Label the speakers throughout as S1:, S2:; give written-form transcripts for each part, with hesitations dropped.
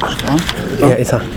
S1: Yeah, it's on.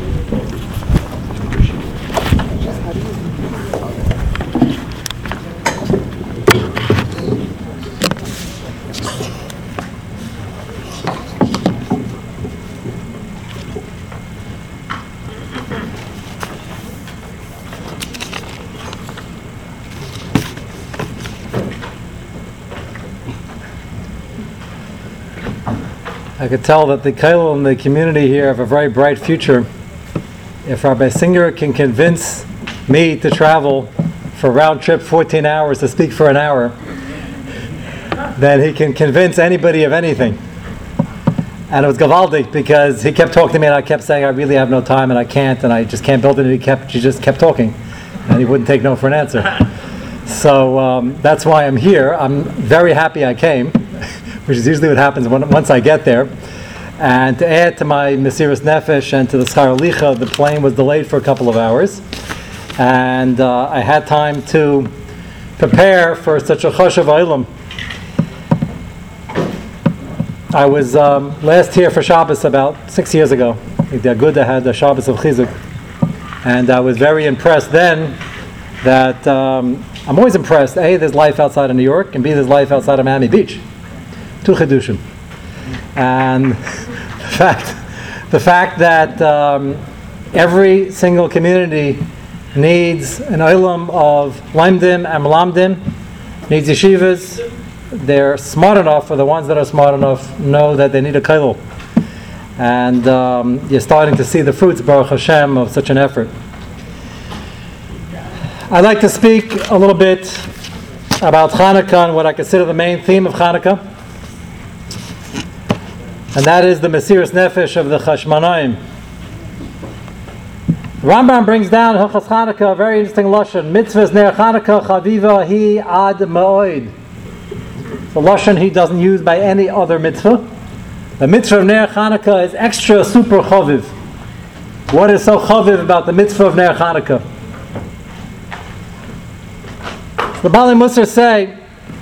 S2: I could tell that the Kollel and the community here have a very bright future. If Rabbi Singer can convince me to travel for round trip 14 hours to speak for an hour, then he can convince anybody of anything. And it was Gavaldik because he kept talking to me and I kept saying I really have no time and I can't and I just can't build it, and he just kept talking and he wouldn't take no for an answer. So that's why I'm here. I'm very happy I came, which is usually what happens once I get there. And to add to my Mesiras Nefesh and to the Schar Licha, the plane was delayed for a couple of hours. And I had time to prepare for such a Choshev Olam. I was last here for Shabbos about 6 years ago. The Aguda had the Shabbos of Chizuk. And I was very impressed then that I'm always impressed. A, there's life outside of New York, and B, there's life outside of Miami Beach. Two Chidushim. And the fact that every single community needs an olam of limdim and melamdim, needs yeshivas. They're smart enough, or the ones that are smart enough know that they need a kollel. And you're starting to see the fruits, Baruch Hashem, of such an effort. I'd like to speak a little bit about Hanukkah and what I consider the main theme of Hanukkah. And that is the Mesiras Nefesh of the Chashmonaim. Rambam brings down Hilchas Chanukah a very interesting lashon. Mitzvahs ner Chanukah chaviva hi ad ma'od. The lashon he doesn't use by any other mitzvah. The mitzvah of ner Chanukah is extra super chaviv. What is so chaviv about the mitzvah of ner Chanukah? The Baalei Musar say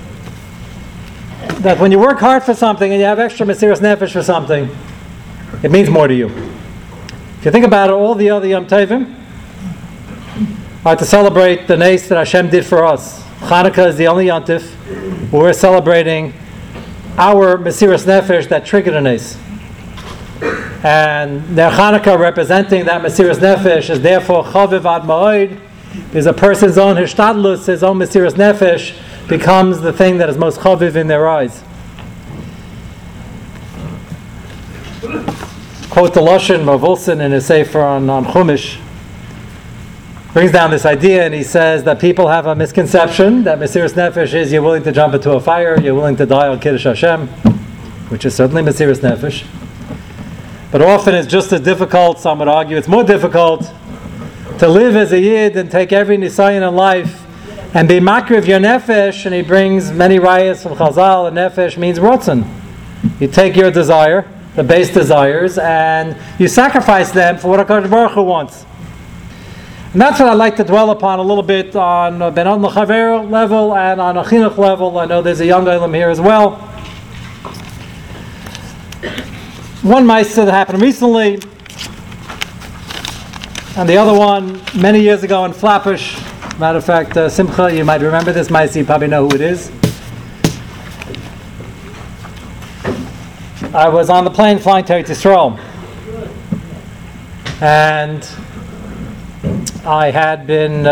S2: that when you work hard for something and you have extra Mesiras Nefesh for something, it means more to you. If you think about it, all the other Yom Tovim are to celebrate the nace that Hashem did for us. Chanukah is the only Yom Tov where we're celebrating our Mesiras Nefesh that triggered a nace. And their Chanukah representing that Mesiras Nefesh is therefore Chaviv Ad Ma'od. Is a person's own hishtadlus, his own Mesiras Nefesh, becomes the thing that is most chaviv in their eyes. Quote the lashon Rav Wilson in his sefer on Chumash, brings down this idea, and he says that people have a misconception that Mesiras Nefesh is you're willing to jump into a fire, you're willing to die on Kiddush Hashem, which is certainly Mesiras Nefesh. But often it's just as difficult, some would argue it's more difficult, to live as a Yid and take every nisayon in life and be makriv your nefesh. And he brings many rayas from Chazal, and nefesh means rotzen. You take your desire, the base desires, and you sacrifice them for what HaKadosh Baruch Hu wants. And that's what I'd like to dwell upon a little bit on Ben Adon L'Chaver level and on a chinuch level. I know there's a young olam here as well. One ma'aseh that happened recently, and the other one many years ago in Flatbush. Matter of fact, Simcha, you might remember this ma'aseh, you probably know who it is. I was on the plane flying to Eretz Yisrael, and I had been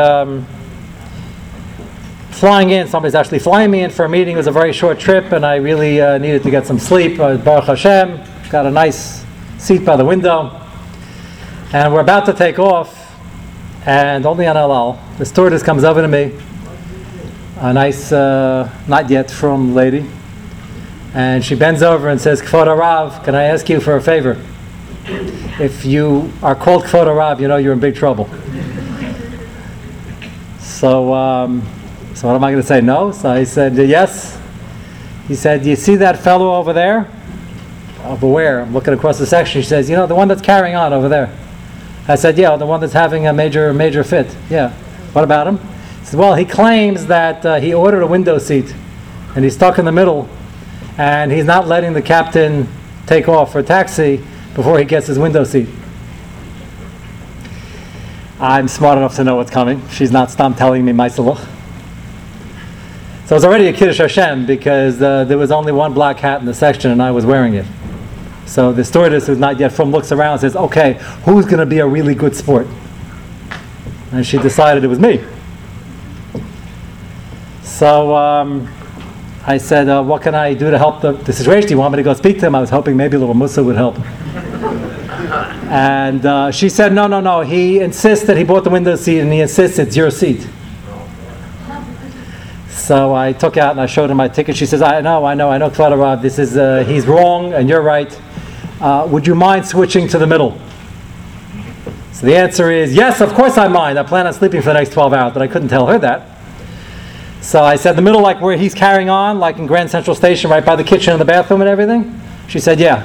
S2: flying in. Somebody's actually flying me in for a meeting. It was a very short trip, and I really needed to get some sleep. Baruch Hashem, got a nice seat by the window. And we're about to take off, and only on El Al, the stewardess comes over to me, a nice, not yet from lady, and she bends over and says, K'vod Harav, can I ask you for a favor? If you are called K'vod Harav, you know you're in big trouble. So what am I going to say? No? So I said, yes. He said, you see that fellow over there? Over where? I'm looking across the section. She says, you know, the one that's carrying on over there. I said, yeah, the one that's having a major fit. Yeah. What about him? He said, well, he claims that he ordered a window seat and he's stuck in the middle and he's not letting the captain take off for a taxi before he gets his window seat. I'm smart enough to know what's coming. She's not stopped telling me Maisalach. So it was already a Kiddush Hashem because there was only one black hat in the section and I was wearing it. So the stewardess, who's not yet from, looks around and says, okay, who's going to be a really good sport? And she decided it was me. So I said, what can I do to help the situation? Do you want me to go speak to him? I was hoping maybe a little Musa would help. And she said, no. He insists that he bought the window seat and he insists it's your seat. So I took out and I showed her my ticket. She says, I know, Kvad Arav, this is, he's wrong and you're right. Would you mind switching to the middle? So the answer is, yes, of course I mind. I plan on sleeping for the next 12 hours, but I couldn't tell her that. So I said, the middle, like where he's carrying on, like in Grand Central Station, right by the kitchen and the bathroom and everything? She said, yeah.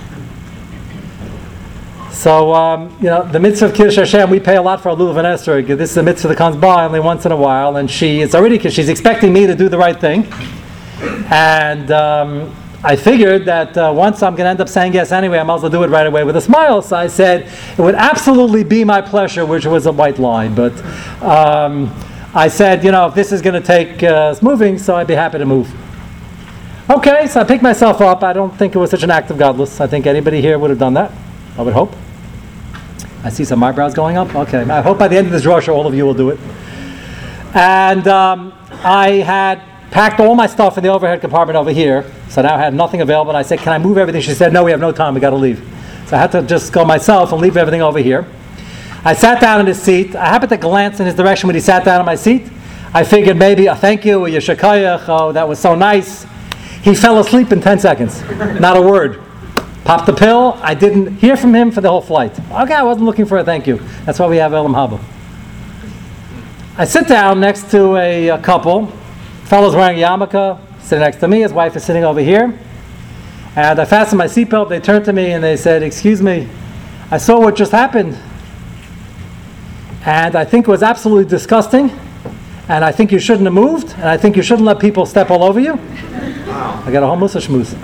S2: So, the mitzvah of Kiddush Hashem, we pay a lot for our Lulav and Esrog. This is a mitzvah that comes by only once in a while, and she's expecting me to do the right thing. And I figured that once I'm going to end up saying yes anyway, I might as well do it right away with a smile. So I said, it would absolutely be my pleasure, which was a white lie. But I said, if this is going to take moving, so I'd be happy to move. Okay, so I picked myself up. I don't think it was such an act of godless. I think anybody here would have done that, I would hope. I see some eyebrows going up. Okay, I hope by the end of this drasha all of you will do it. And I had packed all my stuff in the overhead compartment over here, so now I had nothing available. And I said, can I move everything? She said, no, we have no time, we got to leave. So I had to just go myself and leave everything over here. I sat down in his seat. I happened to glance in his direction when he sat down in my seat. I figured maybe a thank you, or yeshakayach, oh, that was so nice. He fell asleep in 10 seconds, not a word. Popped the pill. I didn't hear from him for the whole flight. Okay, I wasn't looking for a thank you. That's why we have Elam Haba. I sit down next to a couple. Fellow's wearing a yarmulke, sitting next to me. His wife is sitting over here. And I fastened my seatbelt. They turned to me and they said, excuse me, I saw what just happened. And I think it was absolutely disgusting. And I think you shouldn't have moved. And I think you shouldn't let people step all over you. Wow. I got a whole Musa shmooze.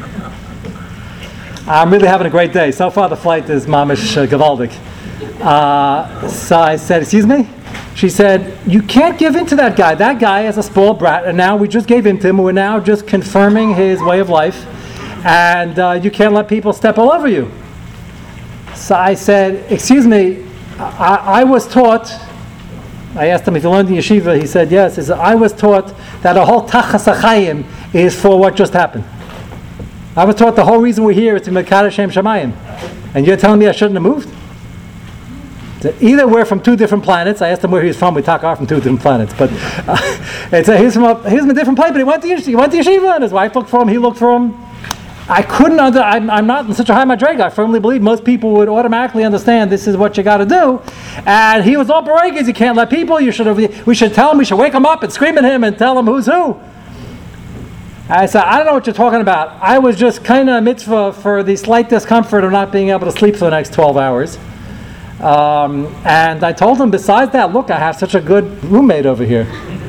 S2: I'm really having a great day. So far the flight is mamish gewaldig. So I said, excuse me? She said, you can't give in to that guy. That guy is a spoiled brat, and now we just gave in to him. We're now just confirming his way of life. And you can't let people step all over you. So I said, excuse me, I was taught, I asked him if he learned in yeshiva, he said yes. He said, I was taught that a whole tachas achayim is for what just happened. I was taught the whole reason we're here is to Mekadosh Shem Shamayim. And you're telling me I shouldn't have moved? So either we're from two different planets. I asked him where he was from. We talk are from two different planets. But he's from a different planet, but he went to yeshiva, and his wife looked for him, he looked for him. I couldn't I'm not in such a high madrega. I firmly believe most people would automatically understand this is what you got to do. And he was all beregas. You can't let people. We should tell him. We should wake him up and scream at him and tell him who's who. I said, I don't know what you're talking about. I was just kind of a mitzvah for the slight discomfort of not being able to sleep for the next 12 hours. And I told him, besides that, look, I have such a good roommate over here.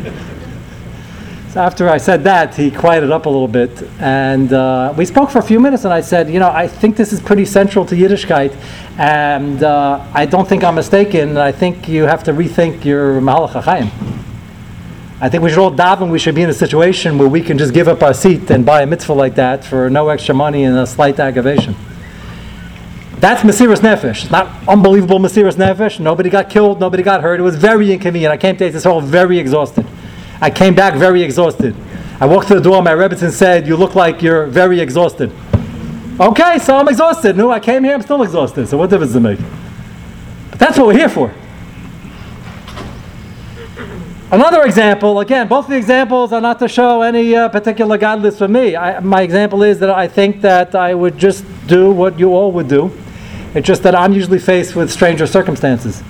S2: So after I said that, he quieted up a little bit. And we spoke for a few minutes, and I said, I think this is pretty central to Yiddishkeit. And I don't think I'm mistaken. I think you have to rethink your Mahalach HaChaim. I think we should all daven. We should be in a situation where we can just give up our seat and buy a mitzvah like that for no extra money and a slight aggravation. That's Mesiras Nefesh. It's not unbelievable Mesiras Nefesh. Nobody got killed. Nobody got hurt. It was very inconvenient. I came to this hall very exhausted. I came back very exhausted. I walked to the door. My Rebbetzin said, "You look like you're very exhausted." Okay, so I'm exhausted. No, I came here. I'm still exhausted. So what difference does it make? But that's what we're here for. Another example, again, both of the examples are not to show any particular godliness for me. My example is that I think that I would just do what you all would do. It's just that I'm usually faced with stranger circumstances.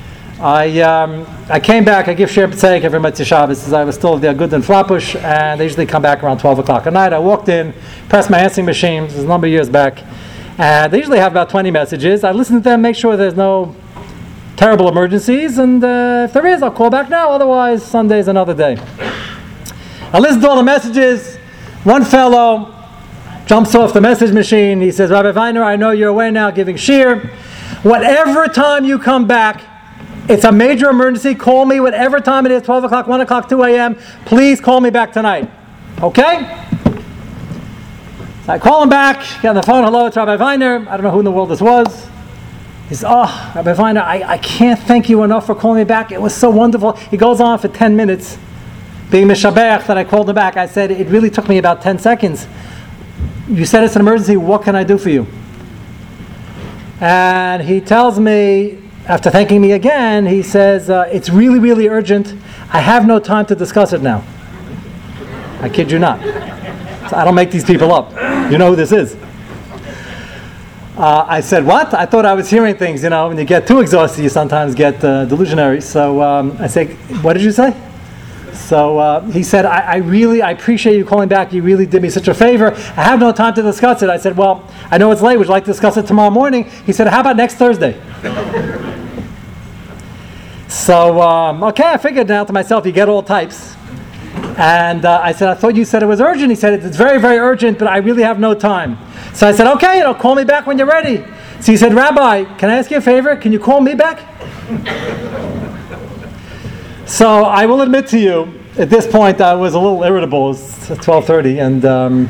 S2: I came back, I give Shir B'Tzeik every Motzei Shabbos. I was still there good and flappish, and they usually come back around 12 o'clock at night. I walked in, pressed my answering machine, this is a number of years back, and they usually have about 20 messages. I listen to them, make sure there's no terrible emergencies, and if there is, I'll call back now. Otherwise, Sunday's another day. I listened to all the messages. One fellow jumps off the message machine. He says, Rabbi Weiner, I know you're away now giving shiur. Whatever time you come back, it's a major emergency. Call me whatever time it is, 12 o'clock, 1 o'clock, 2 a.m. Please call me back tonight. Okay? So I call him back, get on the phone. Hello, it's Rabbi Weiner. I don't know who in the world this was. He says, oh, Rabbi Weiner, I can't thank you enough for calling me back. It was so wonderful. He goes on for 10 minutes. Being mishabeach that I called him back, I said, it really took me about 10 seconds. You said it's an emergency. What can I do for you? And he tells me, after thanking me again, he says, it's really, really urgent. I have no time to discuss it now. I kid you not. So I don't make these people up. You know who this is. I said, what? I thought I was hearing things, when you get too exhausted, you sometimes get delusionary. So I say, what did you say? So he said, I appreciate you calling back. You really did me such a favor. I have no time to discuss it. I said, well, I know it's late. Would you like to discuss it tomorrow morning? He said, how about next Thursday? So, okay, I figured now to myself, you get all types. And I said, I thought you said it was urgent. He said, it's very, very urgent, but I really have no time. So I said, okay, call me back when you're ready. So he said, Rabbi, can I ask you a favor? Can you call me back? So I will admit to you, at this point I was a little irritable. It was 12:30, and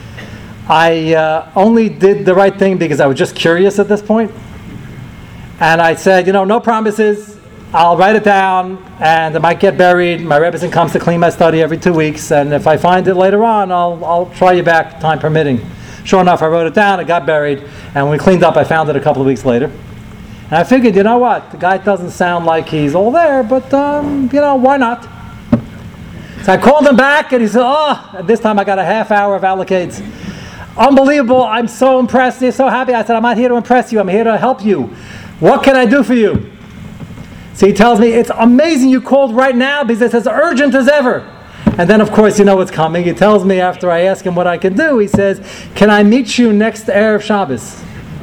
S2: I only did the right thing because I was just curious at this point. And I said, no promises. I'll write it down, and it might get buried. My Rebbetzin comes to clean my study every 2 weeks, and if I find it later on, I'll try you back, time permitting. Sure enough, I wrote it down, it got buried, and when we cleaned up, I found it a couple of weeks later. And I figured, you know what, the guy doesn't sound like he's all there, but, why not? So I called him back, and he said, and this time I got a half hour of allocates. Unbelievable, I'm so impressed, you're so happy. I said, I'm not here to impress you, I'm here to help you. What can I do for you? So he tells me, it's amazing you called right now because it's as urgent as ever. And then, of course, you know what's coming. He tells me after I ask him what I can do, he says, can I meet you next Erev Shabbos?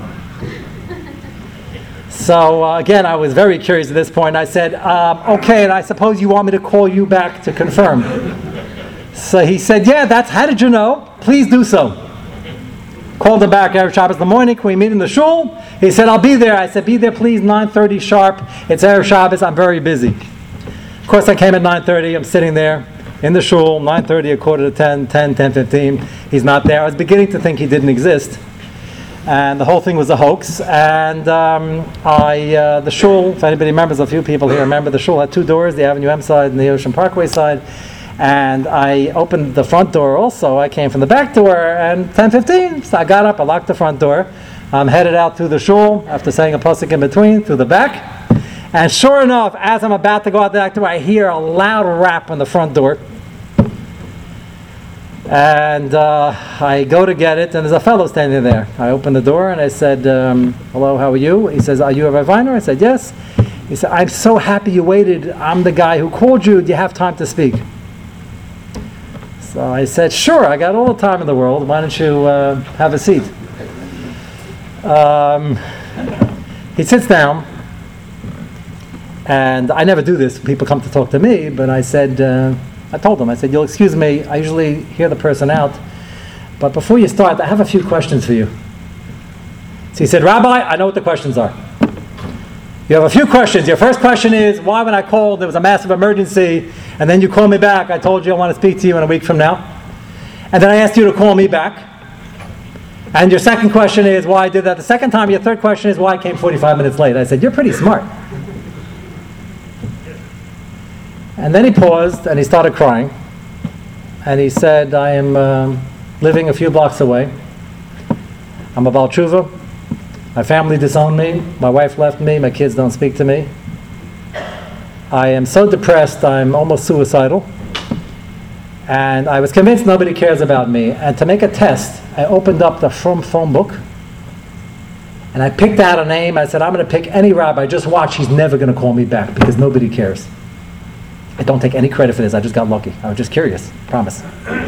S2: So, again, I was very curious at this point. I said, okay, and I suppose you want me to call you back to confirm. So he said, yeah, how did you know? Please do so. Called him back Erev Shabbos in the morning. Can we meet in the shul? He said, I'll be there. I said, be there please, 9:30 sharp. It's Erev Shabbos. I'm very busy. Of course, I came at 9:30. I'm sitting there in the shul, 9:30, a quarter to 10, 10:15. He's not there. I was beginning to think he didn't exist. And the whole thing was a hoax. And the shul, if anybody remembers, a few people here remember, the shul had two doors, the Avenue M side and the Ocean Parkway side. And I opened the front door also. I came from the back door, and 10:15, so I got up, I locked the front door. I'm headed out through the shul, after saying a pasuk in between, through the back. And sure enough, as I'm about to go out the back door, I hear a loud rap on the front door. And I go to get it, and there's a fellow standing there. I opened the door, and I said, hello, how are you? He says, are you a Rabbi Weiner? I said, yes. He said, I'm so happy you waited. I'm the guy who called you. Do you have time to speak? So I said, sure, I got all the time in the world. Why don't you have a seat? He sits down, and I never do this when people come to talk to me, but I said, I told him, I said, you'll excuse me, I usually hear the person out, but before you start, I have a few questions for you. So he said, Rabbi, I know what the questions are. You have a few questions. Your first question is, why when I called, there was a massive emergency, and then you called me back, I told you I want to speak to you in a week from now. And then I asked you to call me back. And your second question is why I did that the second time. Your third question is why I came 45 minutes late. I said, you're pretty smart. And then he paused, and he started crying. And he said, I am living a few blocks away. I'm a Baal Tshuva. My family disowned me, my wife left me, my kids don't speak to me. I am so depressed, I'm almost suicidal. And I was convinced nobody cares about me. And to make a test, I opened up the Frum phone book, and I picked out a name. I said, I'm going to pick any rabbi, just watch, he's never going to call me back, because nobody cares. I don't take any credit for this, I just got lucky. I was just curious, promise.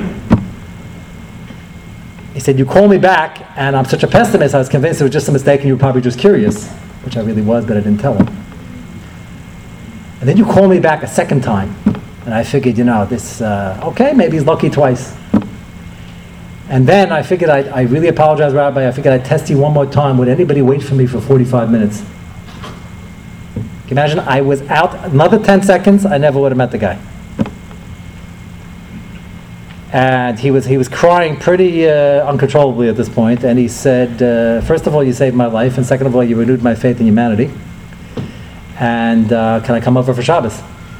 S2: He said, you call me back, and I'm such a pessimist, I was convinced it was just a mistake and you were probably just curious, which I really was, but I didn't tell him. And then you call me back a second time, and I figured, this, okay, maybe he's lucky twice. And then I figured I really apologize, Rabbi. I figured I'd test you one more time. Would anybody wait for me for 45 minutes? Can you imagine? I was out another 10 seconds. I never would have met the guy. And he was crying pretty uncontrollably at this point. And he said, first of all, you saved my life. And second of all, you renewed my faith in humanity. And can I come over for Shabbos?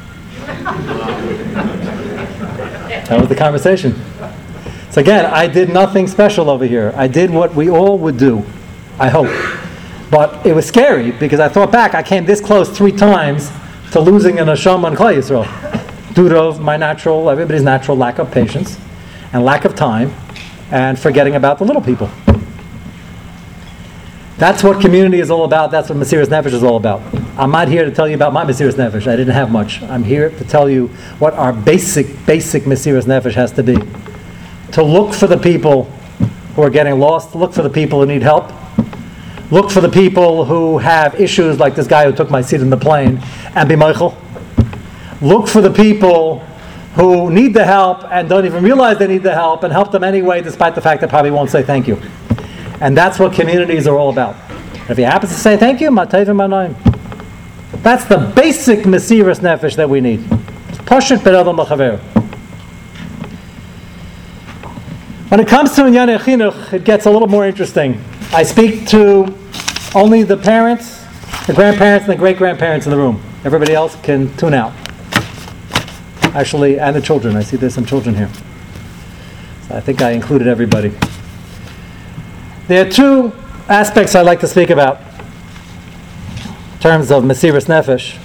S2: That was the conversation. So again, I did nothing special over here. I did what we all would do, I hope. But it was scary because I thought back, I came this close 3 times to losing an Neshama in Klal Yisrael due to everybody's natural lack of patience and lack of time and forgetting about the little people. That's what community is all about. That's what Mesiras Nefesh is all about. I'm not here to tell you about my Mesiras Nefesh. I didn't have much. I'm here to tell you what our basic Mesiras Nefesh has to be. To look for the people who are getting lost, to look for the people who need help, look for the people who have issues like this guy who took my seat in the plane, and be Michael. Look for the people who need the help and don't even realize they need the help, and help them anyway despite the fact they probably won't say thank you. And that's what communities are all about. If he happens to say thank you, matayvim anayim. That's the basic Mesiras Nefesh that we need. Pashut ben adam l'chaver. When it comes to Inyanei Chinuch, it gets a little more interesting. I speak to only the parents, the grandparents, and the great-grandparents in the room. Everybody else can tune out. Actually, and the children. I see there's some children here. So I think I included everybody. There are 2 aspects I'd like to speak about in terms of Mesiras Nefesh.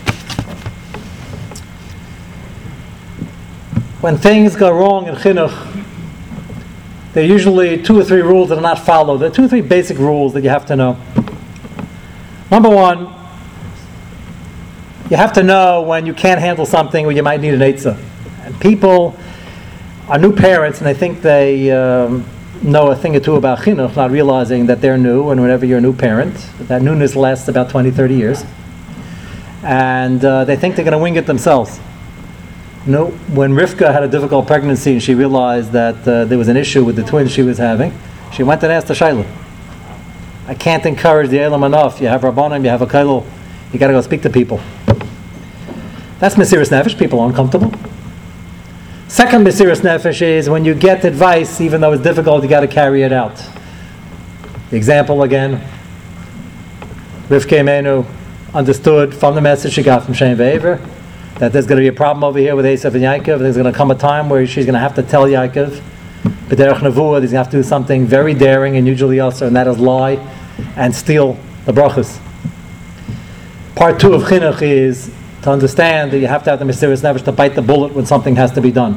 S2: When things go wrong in Chinuch, there are usually 2 or 3 rules that are not followed. There are 2 or 3 basic rules that you have to know. Number 1, you have to know when you can't handle something or you might need an eitzah. And people are new parents and they think they know a thing or 2 about chinuch, not realizing that they're new, and whenever you're a new parent, that newness lasts about 20, 30 years. And they think they're going to wing it themselves. No, when Rivka had a difficult pregnancy and she realized that there was an issue with the twins she was having, she went and asked the Shaila. I can't encourage the Elam enough. You have Rabbanim, you have a Kailul, you got to go speak to people. That's Mesiras Nefesh. People are uncomfortable. Second Mesiras Nefesh is when you get advice, even though it's difficult, you got to carry it out. The example again, Rivka Imenu understood from the message she got from Shem Ve'ever that there's going to be a problem over here with Esav and Yaakov. There's going to come a time where she's going to have to tell Yaakov, B'derech Nevuah, he's going to have to do something very daring and usually also, and that is lie and steal the brachas. Part 2 of Chinuch is to understand that you have to have the Mesiras Nefesh to bite the bullet when something has to be done.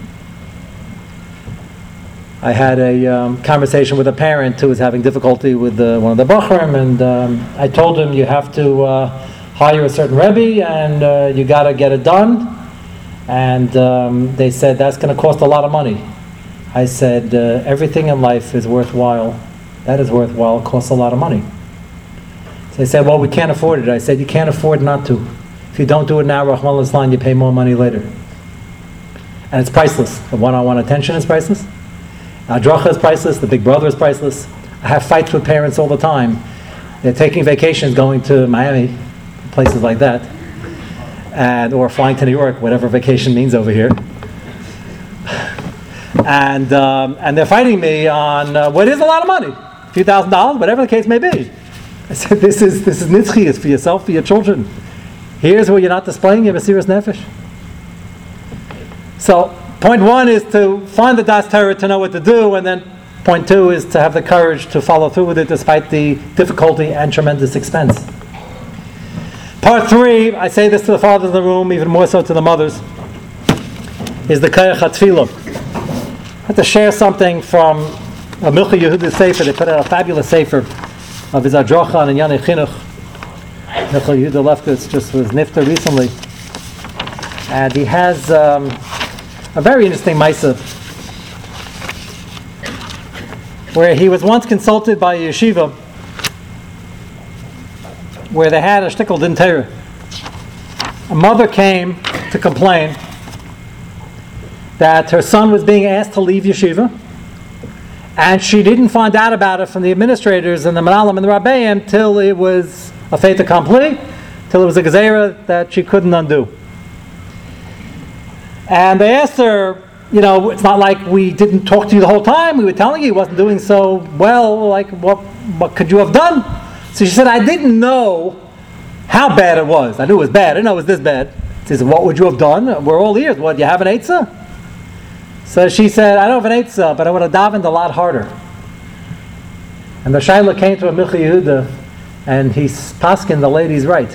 S2: I had a conversation with a parent who was having difficulty with one of the Bachrim, and I told him you have to hire a certain Rebbe and you got to get it done. And they said that's going to cost a lot of money. I said everything in life is worthwhile. That is worthwhile. It costs a lot of money. So they said, well, we can't afford it. I said, you can't afford not to. If you don't do it now, Rahman al-Islam, you pay more money later. And it's priceless. The one-on-one attention is priceless. Adracha is priceless. The big brother is priceless. I have fights with parents all the time. They're taking vacations, going to Miami, places like that, or flying to New York, whatever vacation means over here. And they're fighting me on what is a lot of money, a few $1,000s, whatever the case may be. I said, this is nitzchi, for yourself, for your children. Here's where you're not displaying your Mesiras Nefesh. So, point 1 is to find the Das Torah to know what to do, and then point 2 is to have the courage to follow through with it despite the difficulty and tremendous expense. Part 3, I say this to the fathers in the room, even more so to the mothers, is the Kayach HaTfilah. I have to share something from a Milcha Yehuda Sefer. They put out a fabulous Sefer of his Adracha on Inyanei Chinuch. Milcha Yehuda Lefkowitz just was nifta recently. And he has a very interesting Maisa, where he was once consulted by a yeshiva where they had a shtickle din Torah. A mother came to complain that her son was being asked to leave yeshiva And she didn't find out about it from the administrators and the Manalim and the Rabbeim till it was a fait accompli, till it was a gezerah that she couldn't undo. And they asked her, it's not like we didn't talk to you the whole time. We were telling you he wasn't doing so well. Like, what could you have done? So she said, I didn't know how bad it was. I knew it was bad. I didn't know it was this bad. She said, what would you have done? We're all ears. What, you have an eitzah? So she said, I don't have an eitzah, but I would have davened a lot harder. And the Shaila came to a Milchi Yehuda, and he's paskin, the lady's right.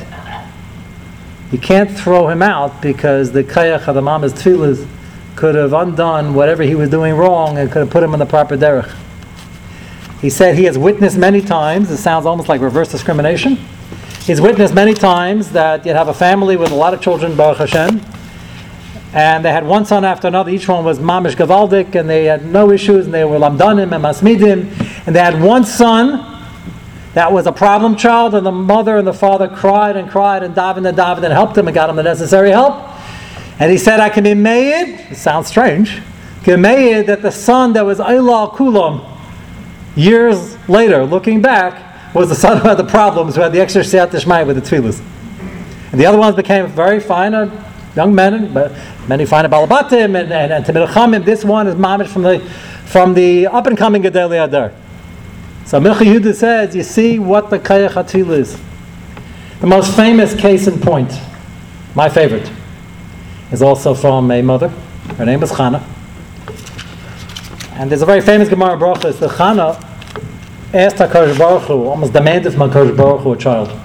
S2: You can't throw him out because the kayach of the mama's tefillas could have undone whatever he was doing wrong and could have put him in the proper derech. He said he has witnessed many times, it sounds almost like reverse discrimination. He's witnessed many times that you'd have a family with a lot of children, Baruch Hashem, and they had one son after another. Each one was mamish gavaldik, and they had no issues, and they were lamdanim and masmidim. And they had one son that was a problem child, and the mother and the father cried and davened and helped him and got him the necessary help. And he said, I can be made, it sounds strange, can be made that the son that was Eilah Kulam, years later, looking back, was the son who had the problems, who had the extra siyat d'shmai with the tefillas. And the other ones became very fine young men, but many fine balabatim and Tamil Chamim. This one is mamish from the up and coming Gedali Adar. So Milchi Yehuda says, you see what the Kayach HaTefillah is. The most famous case in point, my favorite, is also from a mother. Her name is Chana. And there's a very famous Gemara Brachos that Chana asked HaKadosh Baruch Hu, almost demanded from HaKadosh Baruch Hu a child.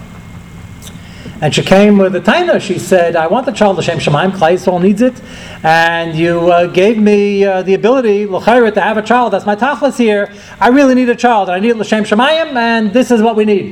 S2: And she came with a taina. She said, I want the child, L'Shem Shemaim, Klai Yisrael needs it. And you gave me the ability, L'chayret, to have a child. That's my tachlis here. I really need a child. I need L'Shem Shemaim, and this is what we need.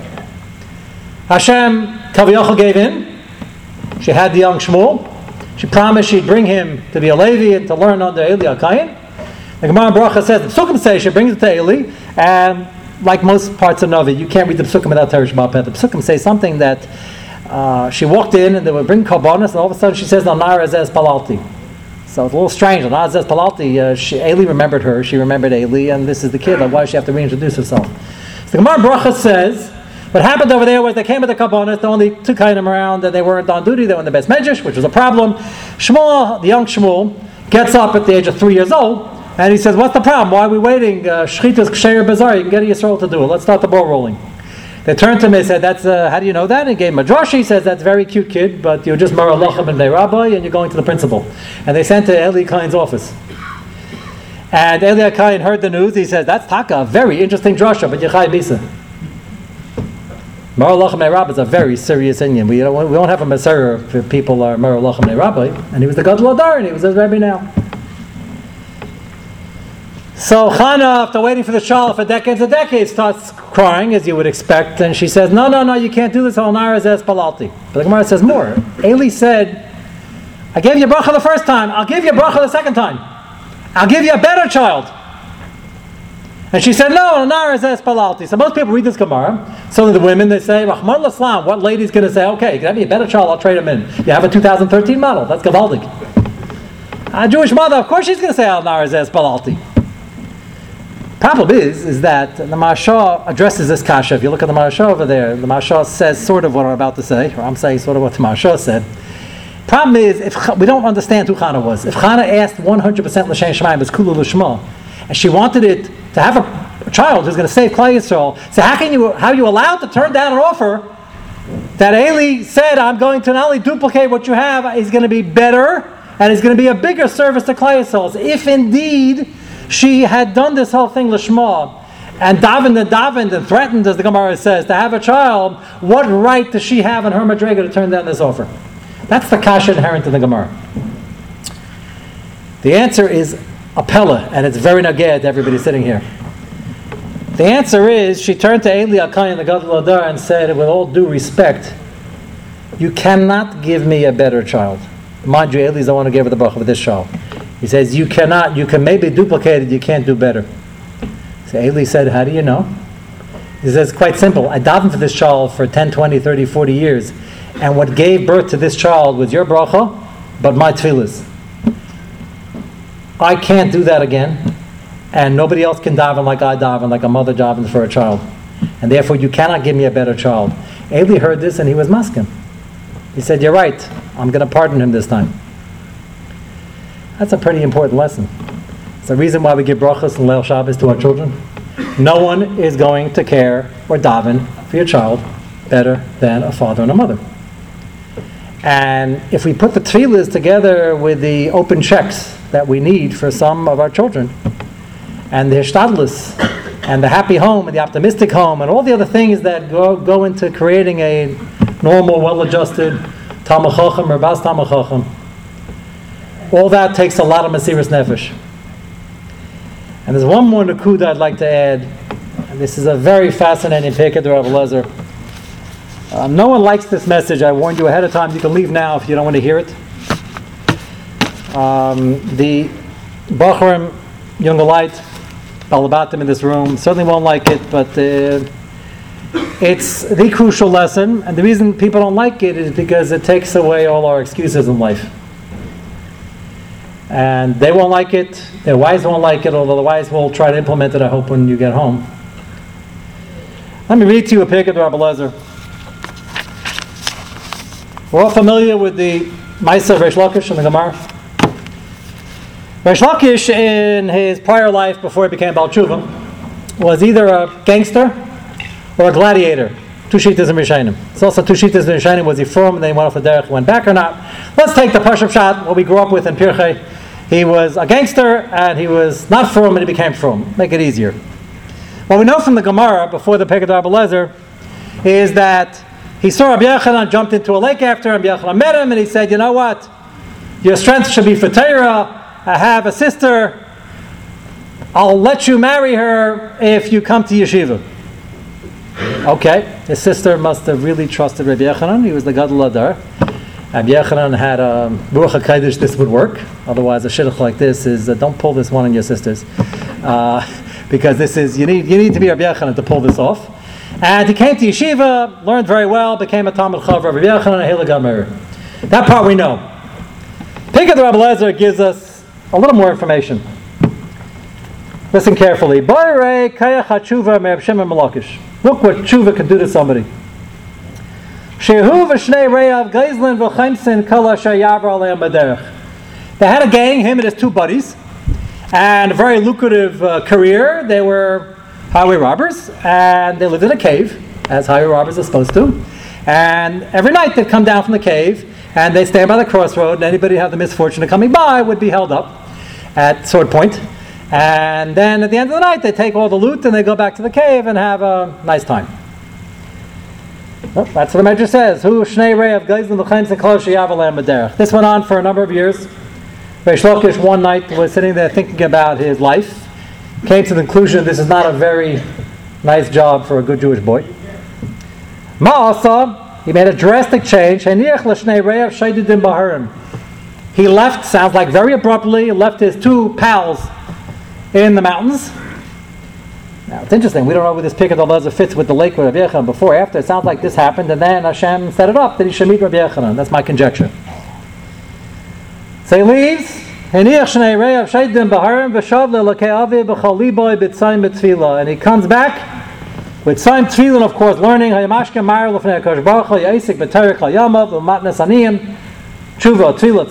S2: Hashem, Kaviyachal gave in. She had the young Shmuel. She promised she'd bring him to be a Levi and to learn under Eli HaKayin. The Gemara Bracha says, the Psukim say she brings it to Eli, and like most parts of Navi, you can't read the Psukim without Teresh Ba'Peh. The Psukim say something that she walked in and they would bring Karbonis, and all of a sudden she says, Nara Zez Palalti. So it's a little strange. Nara Zez Palalti, Eli remembered her, she remembered Eli, and this is the kid, like, why does she have to reintroduce herself? So the Gemara Bracha says, what happened over there was they came with the Karbonis, there were only two kainim around, and they weren't on duty, they were in the Beis Medrash, which was a problem. Shmuel, the young Shmuel, gets up at the age of 3 years old, and he says, what's the problem? Why are we waiting? Shchitas Ksheir Bazar, you can get a Yisrael to do it. Let's start the ball rolling. They turned to him and said, "That's how do you know that?" And he gave him a drasha. He says, "That's a very cute kid, but you're just Mara Lachem and Rabbi, and you're going to the principal." And they sent to Eli Kain's office. And Eli Kain heard the news. He says, "That's Taka, very interesting drasha, but Yechai Bisa." Mara Lachem and Rabbi is a very serious Indian. We don't have a Maser if people are Mara Lachem and Rabbi. And he was the Gadol Adar, and he was his Rebbe now. So Chana, after waiting for the child for decades and decades, starts crying, as you would expect, and she says, no, you can't do this, Al-Nara Zez Palalti. But the Gemara says more. Eli said, I gave you a bracha the first time, I'll give you a bracha the second time. I'll give you a better child. And she said, no, Al-Nara Zez Palalti. So most people read this Gemara. Some of the women, they say, Rahman al-Islam, what lady's going to say, okay, can I be a better child, I'll trade him in. You have a 2013 model, that's Gavaldik. A Jewish mother, of course she's going to say Al-Nara Zez Palalti. Problem is that the Maharsha addresses this kasha. If you look at the Maharsha over there, the Maharsha says sort of what I'm about to say, or I'm saying sort of what the Maharsha said. Problem is, if we don't understand who Chana was. If Chana asked 100% L'Shem Shemaim, was Kulu L'Shma, and she wanted it to have a child who's going to save Klal Yisrael, so how are you allowed to turn down an offer that Eli said, I'm going to not only duplicate what you have, he's going to be better, and he's going to be a bigger service to Klal Yisrael. If indeed she had done this whole thing l'shma and davened and threatened, as the Gemara says, to have a child, what right does she have in her madrega to turn down this offer? That's the kasha inherent in the Gemara. The answer is a pella, and it's very nageh to everybody sitting here. The answer is, she turned to Eli HaKayin, the Gadol Adar, and said, with all due respect, you cannot give me a better child. Mind you, Eli's the one who gave her the bracha for this child. He says, you can maybe duplicate it, you can't do better. So Eli said, how do you know? He says, it's quite simple. I davened for this child for 10, 20, 30, 40 years. And what gave birth to this child was your bracha, but my tefillas. I can't do that again. and nobody else can daven like I daven, like a mother davens for a child. And therefore you cannot give me a better child. Eli heard this and he was masking. He said, you're right, I'm going to pardon him this time. That's a pretty important lesson. It's the reason why we give brachas and Leil Shabbos to our children. No one is going to care or daven for your child better than a father and a mother. And if we put the tefillahs together with the open checks that we need for some of our children, and the hishtadlus, and the happy home, and the optimistic home, and all the other things that go into creating a normal, well-adjusted Talmid Chacham or Bas Talmid Chacham, all that takes a lot of Mesiras Nefesh. And there's one more nakuda I'd like to add, and this is a very fascinating pick at the Rav Eliezer. No one likes this message. I warned you ahead of time. You can leave now if you don't want to hear it. The Bachurim, young light, Balabatim in this room certainly won't like it, but it's the crucial lesson, and the reason people don't like it is because it takes away all our excuses in life. And they won't like it, their wives won't like it, although the wives will try to implement it, I hope, when you get home. Let me read to you a pic of Rav Eliezer. We're all familiar with the Ma'aseh of Reish Lakish in the Gemara. Reish Lakish, in his prior life, before he became Baal Tshuva, was either a gangster or a gladiator. Two shittas in Rishonim. It's also two shittas in Rishonim. Was he from and then he went off the derech, went back or not? Let's take the Pashup Shot, what we grew up with in Pirchei. He was a gangster and he was not from and he became from. Make it easier. What we know from the Gemara, before the Pekad Rav Eliezer, is that he saw Rabbi Yochanan jumped into a lake after him. Rabbi Yochanan met him and he said, you know what? Your strength should be for Torah. I have a sister. I'll let you marry her if you come to yeshiva. Okay. His sister must have really trusted Rabbi Yochanan. He was the Gadol Adar. Rabbi Yochanan had a Ruach HaKodesh, this would work. Otherwise, a shidduch like this is, don't pull this one on your sisters. Because this is, you need to be Rabbi Yochanan to pull this off. And he came to yeshiva, learned very well, became a Talmid Chaver of Rabbi Yochanan and Hila Gamer. That part we know. Pekad Rav Eliezer gives us a little more information. Listen carefully. Look what tshuva can do to somebody. They had a gang, him and his two buddies, and a very lucrative career. They were highway robbers, and they lived in a cave, as highway robbers are supposed to. And every night they'd come down from the cave, and they'd stand by the crossroad, and anybody who had the misfortune of coming by would be held up at sword point. And then at the end of the night, they take all the loot, and they go back to the cave and have a nice time. Well, that's what the Medrash says. This went on for a number of years. Reish Lakish one night was sitting there thinking about his life. Came to the conclusion this is not a very nice job for a good Jewish boy. Ma'asa, he made a drastic change. He left, sounds like very abruptly, left his two pals in the mountains. Now it's interesting, we don't know where this Pekad Rav Eliezer fits with the lake with Rabbi Yochanan before or after. It sounds like this happened and then Hashem set it up that he should meet Rabbi Yochanan. That's my conjecture. So he leaves, and he comes back with Tzayim Tefillin, of course, learning Tshuva, Tefillah,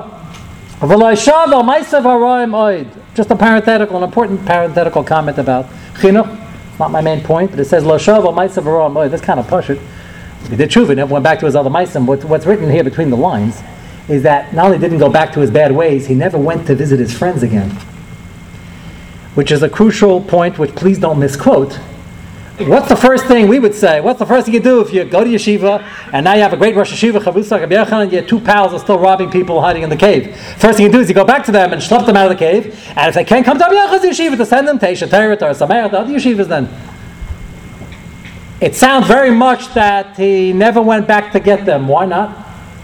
S2: Tzedakah. Just a parenthetical, an important parenthetical comment about Chinuch. It's not my main point, but it says Lo Shav Al Ma'asav Hara'im Oid. That's kind of pashut. He did Tshuva, never went back to his other Ma'asim. What's written here between the lines is that not only didn't go back to his bad ways, he never went to visit his friends again. Which is a crucial point, which please don't misquote. What's the first thing we would say? What's the first thing you do if you go to yeshiva and now you have a great Rosh Yeshiva, Chavrusa, Rabbi Yochanan, and your two pals are still robbing people hiding in the cave? First thing you do is you go back to them and schlep them out of the cave, and if they can't come to Rabbi Yochanan's yeshiva, to send them to Eshet Torah or Sameach, the other yeshivas then. It sounds very much that he never went back to get them. Why not?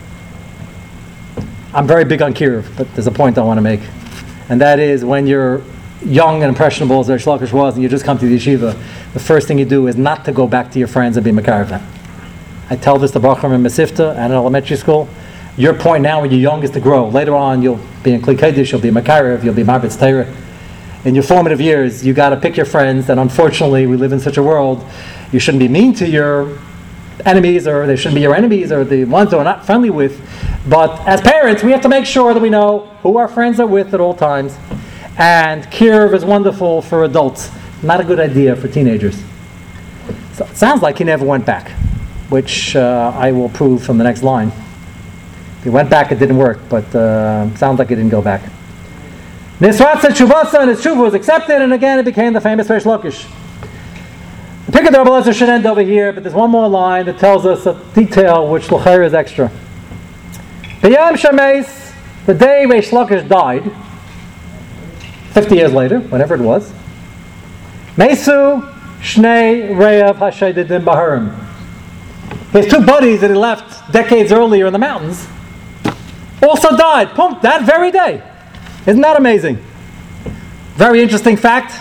S2: I'm very big on Kiruv, but there's a point I want to make. And that is when you're young and impressionable as Reish Lakish was and you just come to the yeshiva, the first thing you do is not to go back to your friends and be makarev them. I tell this to Bachurim in Mesivta and in elementary school. Your point now when you're young is to grow. Later on you'll be in Kli Kodesh, you'll be makarev, you'll be marbitz Torah. in your formative years, you got to pick your friends, and unfortunately, we live in such a world, you shouldn't be mean to your enemies, or they shouldn't be your enemies, or the ones that we're not friendly with. But as parents, we have to make sure that we know who our friends are with at all times. And kiruv is wonderful for adults, not a good idea for teenagers. So it sounds like he never went back, which I will prove from the next line. If he went back, it didn't work, but sounds like he didn't go back. Nisrat said Shuvasa, and his Shuva was accepted, and again it became the famous Reish Lakish. The Pirkei Rebbe Elazar should end over here, but there's one more line that tells us a detail which l'chayr is extra. B'yam Shemeis, the day Reish Lakish died, 50 years later, whenever it was, Mesu Shnei Re'av Hashaydidim Baharim. His two buddies that he left decades earlier in the mountains also died, pump, that very day. Isn't that amazing? Very interesting fact.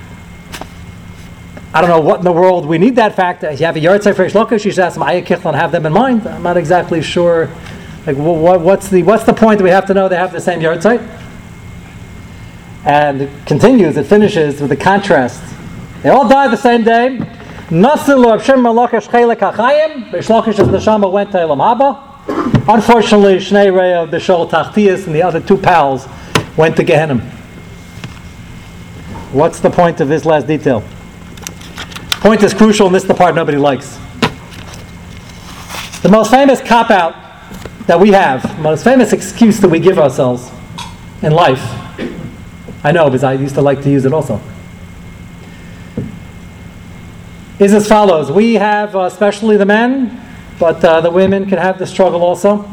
S2: I don't know what in the world we need that fact. If you have a Yartzei for Reish Lakish, you should ask them Ayah and have them in mind. I'm not exactly sure. Like, what's the point that we have to know they have the same Yartzei? And it continues, it finishes with a contrast. They all died the same day. Nasilu Abshim Malakish Chelek HaChayim. Reish Lakish's neshama went to Elam Haba. Unfortunately, Shnei Re'av B'Shol Tachtiyas and the other two pals went to Gehenna. What's the point of this last detail? Point is crucial, and this is the part nobody likes. The most famous cop-out that we have, the most famous excuse that we give ourselves in life, I know because I used to like to use it also, is as follows. We have, especially the men, but the women can have the struggle also.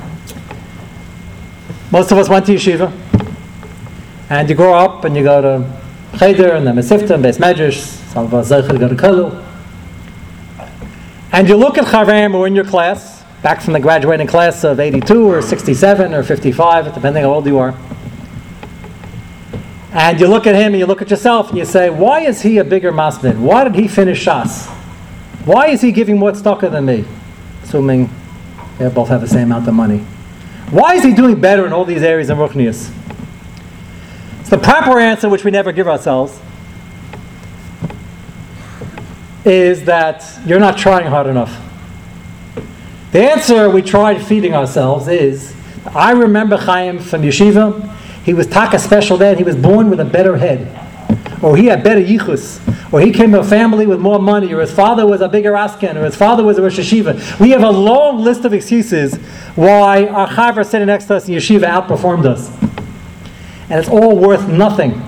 S2: Most of us went to yeshiva, and you grow up and you go to Cheder and then Mesifta and Beis Medrash, some of us Zeichel go to Kollel, and you look at Chaverim who are in your class, back from the graduating class of 82 or 67 or 55, depending how old you are, and you look at him and you look at yourself and you say, why is he a bigger masmid? Why did he finish Shas? Why is he giving more tzedakah than me? Assuming they both have the same amount of money. Why is he doing better in all these areas in Ruchnius? So the proper answer, which we never give ourselves, is that you're not trying hard enough. The answer we tried feeding ourselves is, I remember Chaim from yeshiva. He was taka special then. He was born with a better head, or he had better yichus, or he came to a family with more money, or his father was a bigger asken, or his father was a Rosh Yeshiva. We have a long list of excuses why our chaver sitting next to us in yeshiva outperformed us, and it's all worth nothing.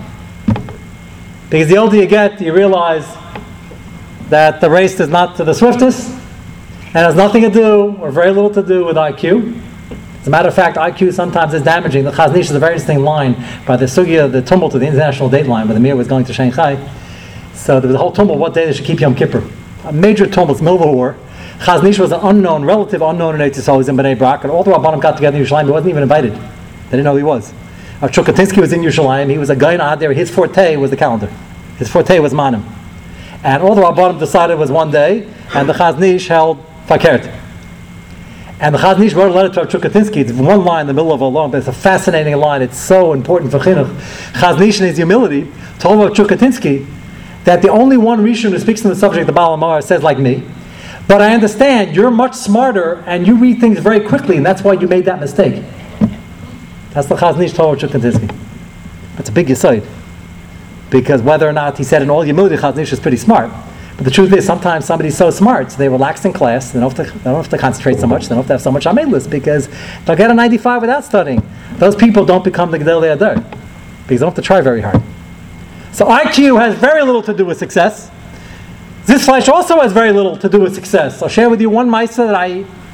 S2: Because the older you get, you realize that the race is not to the swiftest, and has nothing to do, or very little to do, with IQ. As a matter of fact, IQ sometimes is damaging. The Chazon Ish is a very interesting line by the sugya, the tumult of the international date line, where the Mir was going to Shanghai. So there was a whole tumult what day they should keep Yom Kippur. A major tumult, middle of a war. Chazon Ish was an unknown, relative unknown in Eretz Yisrael. He was in Bnei Brak, and all the Rabbanim got together in Yerushalayim. He wasn't even invited. They didn't know who he was. Chukatinsky was in Yerushalayim. He was a guy out there. His forte was the calendar. His forte was Manim. And all the Rabbanim decided it was one day, and the Chazon Ish held Fakert. And the Chazon Ish wrote a letter to Rav Chukatinsky. It's one line in the middle of a long, but it's a fascinating line. It's so important for Chinuch. Chazon Ish, in his humility, told Rav Chukatinsky that the only one Rishon who speaks on the subject, the Baal Amar, says like me. But I understand you're much smarter and you read things very quickly, and that's why you made that mistake. That's the Chazon Ish told Rav Chukatinsky. That's a big yesod. Because whether or not he said in all humility, Chazon Ish is pretty smart. But the truth is, sometimes somebody's so smart, so they relax in class, they don't have to concentrate so much, they don't have to have so much Amid list, because they'll get a 95 without studying. Those people don't become the Gedolei Adar, because they don't have to try very hard. So IQ has very little to do with success. This flesh also has very little to do with success. I'll share with you one Maisa that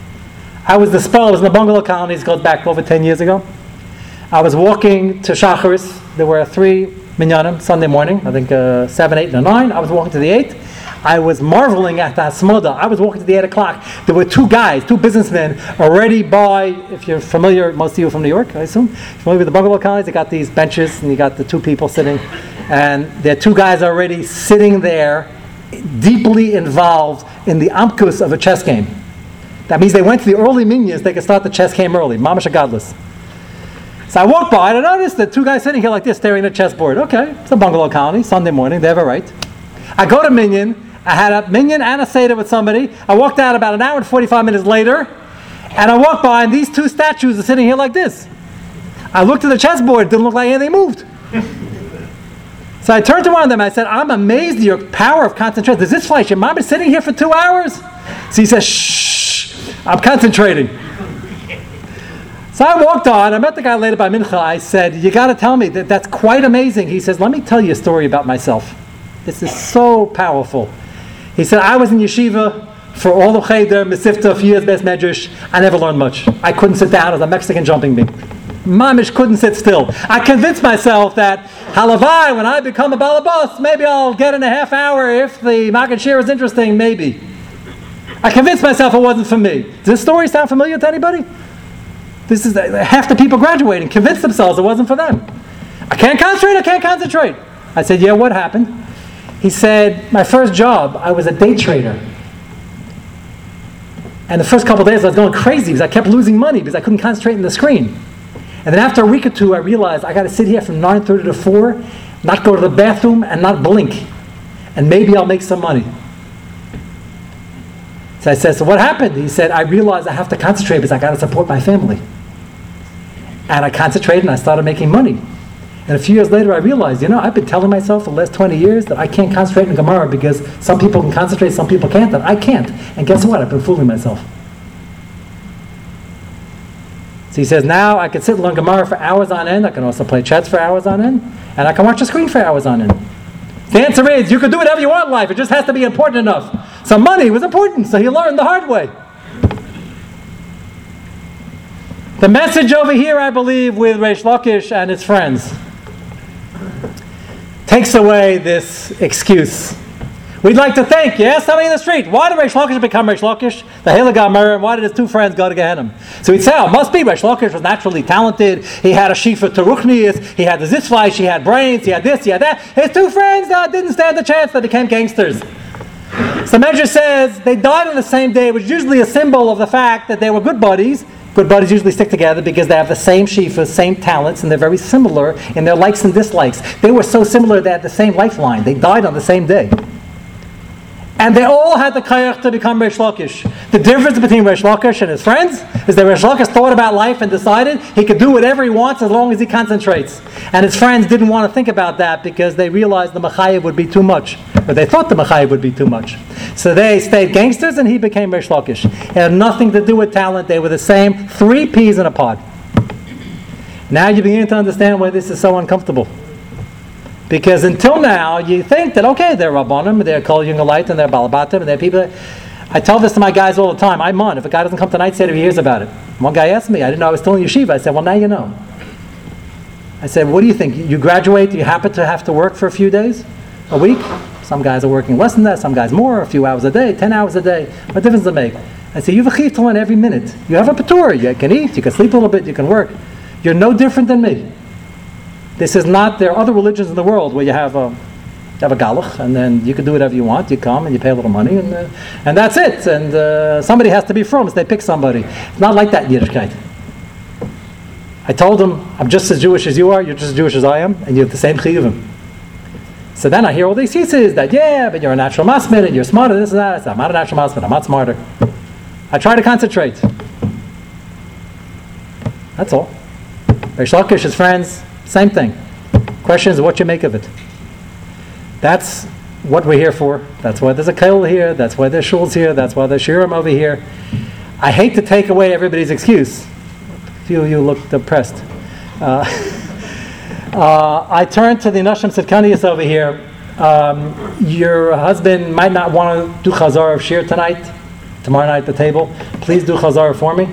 S2: I was the spell. I was in the bungalow colonies, goes back over 10 years ago. I was walking to Shacharis. There were 3 minyanim Sunday morning, I think 7, 8, and 9. I was walking to the 8. I was marveling at the Hasmoda. I was walking to the 8 o'clock. There were 2 guys, 2 businessmen, already by, if you're familiar, most of you from New York, I assume, familiar with the bungalow colonies, they got these benches, and you got the 2 people sitting, and there are 2 guys already sitting there, deeply involved in the amkus of a chess game. That means they went to the early minyas, they could start the chess game early, mamash godless. So I walked by and I noticed that two guys sitting here like this, staring at a chessboard. Okay, it's a bungalow colony, Sunday morning, they have a right. I go to Minyan, I had a Minyan and a Seder with somebody. I walked out about an hour and 45 minutes later, and I walked by and these two statues are sitting here like this. I looked at the chessboard, it didn't look like anything moved. So I turned to one of them, I said, I'm amazed at your power of concentration. Does this flash? Your mom is sitting here for 2 hours? So he says, shh, I'm concentrating. So I walked on, I met the guy later by Mincha, I said, you got to tell me, that's quite amazing. He says, let me tell you a story about myself. This is so powerful. He said, I was in yeshiva for all of Cheder, Mesivta, a few years, Beis Medrash. I never learned much. I couldn't sit down as a Mexican jumping bean. Mamish couldn't sit still. I convinced myself that, halavai, when I become a balabas, maybe I'll get in a half hour if the Maggid Shir is interesting, maybe. I convinced myself it wasn't for me. Does this story sound familiar to anybody? This is half the people graduating convinced themselves it wasn't for them. I can't concentrate. I said, yeah, what happened? He said, my first job, I was a day trader. And the first couple of days I was going crazy because I kept losing money because I couldn't concentrate on the screen. And then after a week or two, I realized I got to sit here from 9:30 to 4, not go to the bathroom, and not blink. And maybe I'll make some money. So I said, so what happened? He said, I realized I have to concentrate because I got to support my family. And I concentrated and I started making money. And a few years later, I realized, I've been telling myself for the last 20 years that I can't concentrate in Gemara because some people can concentrate, some people can't, and I can't. And guess what? I've been fooling myself. So he says, now I can sit and learn Gemara for hours on end. I can also play chess for hours on end. And I can watch a screen for hours on end. The answer is, you can do whatever you want in life. It just has to be important enough. So money was important, so he learned the hard way. The message over here, I believe, with Reish Lakish and his friends takes away this excuse. We'd like to think, somebody in the street, why did Reish Lakish become Reish Lakish? The Heilig Gamer, and why did his two friends go to Gehenna? So we'd say, it must be Reish Lakish was naturally talented. He had a shifa to Ruchnius. He had the Zitzfleisch. He had brains. He had this. He had that. His two friends didn't stand a chance. They became gangsters. So Medrash says they died on the same day, which is usually a symbol of the fact that they were good buddies. Good buddies usually stick together because they have the same shifas, same talents, and they're very similar in their likes and dislikes. They were so similar they had the same lifeline. They died on the same day. And they all had the kayach to become Reish Lakish. The difference between Reish Lakish and his friends is that Reish Lakish thought about life and decided he could do whatever he wants as long as he concentrates. And his friends didn't want to think about that because they realized the Mechayev would be too much. But they thought the Mechayev would be too much. So they stayed gangsters and he became Reish Lakish. It had nothing to do with talent. They were the same, 3 peas in a pod. Now you begin to understand why this is so uncomfortable. Because until now, you think that, okay, they're Rabbanim, they're Kol Yungalite, and they're Balabatim, and they're people. I tell this to my guys all the time. I'm on. If a guy doesn't come to night Seder, he hears about it. One guy asked me, I didn't know I was still in yeshiva. I said, well, now you know. I said, what do you think? You graduate, you happen to have to work for a few days, a week? Some guys are working less than that, some guys more, a few hours a day, 10 hours a day. What difference does it make? I said, you have a chiv to learn every minute. You have a patur. You can eat, you can sleep a little bit, you can work. You're no different than me. This is not, there are other religions in the world where you have a galach, and then you can do whatever you want. You come and you pay a little money, and that's it. And somebody has to be from, so they pick somebody. It's not like that in Yiddishkeit. I told them, I'm just as Jewish as you are, you're just as Jewish as I am, and you have the same chiyuvim. So then I hear all these excuses that, but you're a natural masmid, and you're smarter, this and that. I said, I'm not a natural masmid, I'm not smarter. I try to concentrate. That's all. Reish Lakish, his friends, same thing. Question is what you make of it. That's what we're here for. That's why there's a kollel here. That's why there's shuls here. That's why there's shiurim over here. I hate to take away everybody's excuse. A few of you look depressed. I turn to the Nashim Tzidkaniyos over here. Your husband might not want to do chazar of shir tonight, tomorrow night at the table. Please do chazar for me.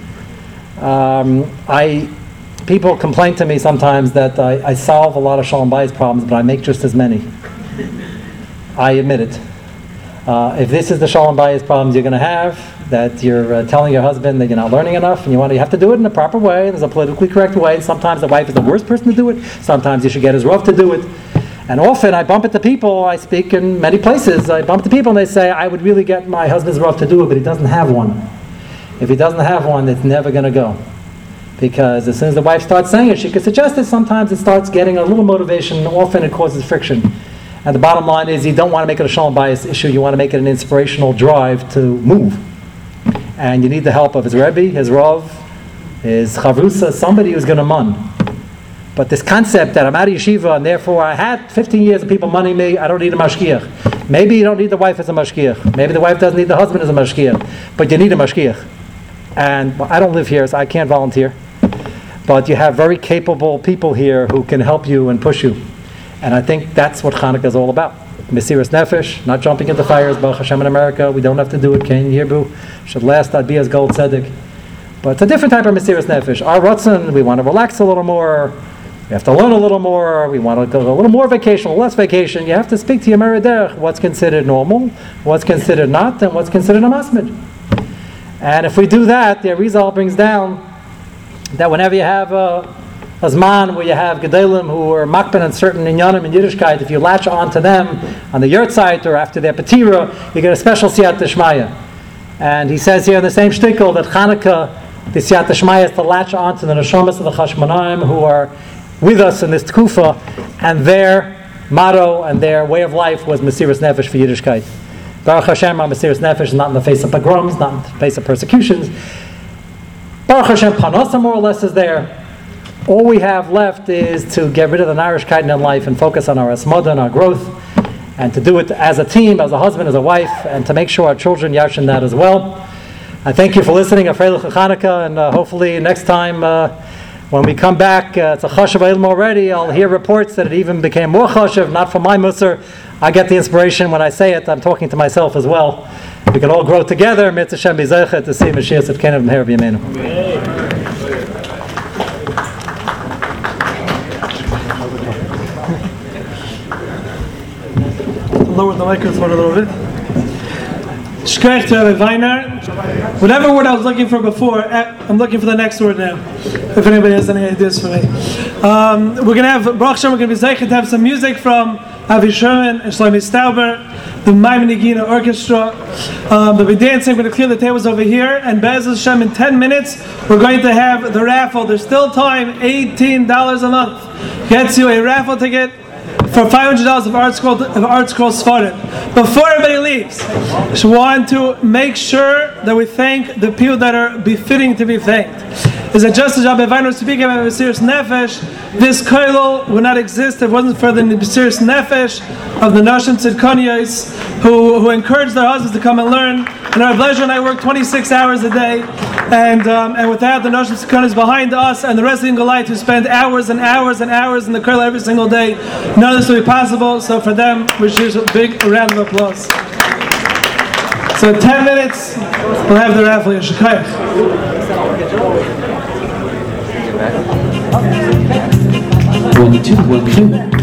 S2: People complain to me sometimes that I solve a lot of Shalom Bayis problems, but I make just as many. I admit it. If this is the Shalom Bayis problems you're going to have, that you're telling your husband that you're not learning enough, and you have to do it in a proper way, there's a politically correct way, and sometimes the wife is the worst person to do it, sometimes you should get his rov to do it. And often I bump into people, I speak in many places, I bump into people and they say, I would really get my husband's rov to do it, but he doesn't have one. If he doesn't have one, it's never going to go. Because as soon as the wife starts saying it, she can suggest it. Sometimes it starts getting a little motivation. Often it causes friction. And the bottom line is you don't want to make it a shalom bias issue. You want to make it an inspirational drive to move. And you need the help of his Rebbe, his Rav, his Chavrusa, somebody who's going to mun. But this concept that I'm out of yeshiva and therefore I had 15 years of people money me, I don't need a mashgiach. Maybe you don't need the wife as a mashgiach. Maybe the wife doesn't need the husband as a mashgiach. But you need a mashgiach. And I don't live here, so I can't volunteer. But you have very capable people here who can help you and push you. And I think that's what Hanukkah is all about. Mesiras Nefesh, not jumping into fires, Baruch Hashem in America. We don't have to do it. Kain Yirbu should last. I'd be as gold tzedek. But it's a different type of Mesiras Nefesh. Our Ratzon, we want to relax a little more. We have to learn a little more. We want to go a little more vacation, a little less vacation. You have to speak to your Meredech. What's considered normal, what's considered not, and what's considered a masmid. And if we do that, the Arizal brings down that whenever you have a Zman where you have Gedalim who are makban on certain inyanim and Yiddishkeit, if you latch onto them on the yurt site or after their petira, you get a special siyat d'shmaya. And he says here in the same shtickle that Chanukah, the siyat d'shmaya is to latch onto the neshamas of the Chashmonaim who are with us in this tkufa, and their motto and their way of life was Mesiras Nefesh for Yiddishkeit. Baruch Hashem, our Mesiras Nefesh is not in the face of pogroms, not in the face of persecutions. Baruch Hashem, Panasa more or less is there. All we have left is to get rid of the Narishkeit in life and focus on our asmoda and our growth, and to do it as a team, as a husband, as a wife, and to make sure our children yashin that as well. I thank you for listening. Afreilich Chanukah, and hopefully next time when we come back, it's a chashav ilm already. I'll hear reports that it even became more chashav, not from my musar. I get the inspiration when I say it. I'm talking to myself as well. We can all grow together. Mitzvah Shem B'Zechet to see Mashiach Tzidkenu B'Meher B'Yameinu.
S1: Lower the microphone a little bit. Shkech to Rabbi Weiner. Whatever word I was looking for before, I'm looking for the next word now. If anybody has any ideas for me. We're going to have, Baruch Hashem, we're going to be zeichen to have some music from Avi Sherman and Shlomi Stauber, the Maimonides Orchestra. They'll be dancing. We're going to clear the tables over here. And Be'ez Hashem, in 10 minutes, we're going to have the raffle. There's still time, $18 a month. Gets you a raffle ticket for $500 of Art Scroll Sfarim. Before everybody leaves, I just want to make sure that we thank the people that are befitting to be thanked. Is that just as Rabbi Weiner was speaking about Mesiras Nefesh, this kollel would not exist if it wasn't for the Mesiras Nefesh of the Nashim Tzidkoniyos who encourage their husbands to come and learn. And our pleasure and I work 26 hours a day, and without the Nashim Tzidkoniyos behind us and the rest of the Galite who spend hours and hours and hours in the kollel every single day, none of this would be possible. So for them, we should a big round of applause. So in 10 minutes, we'll have the raffle. Yeshakayach.
S3: 1, 2, 1, 2.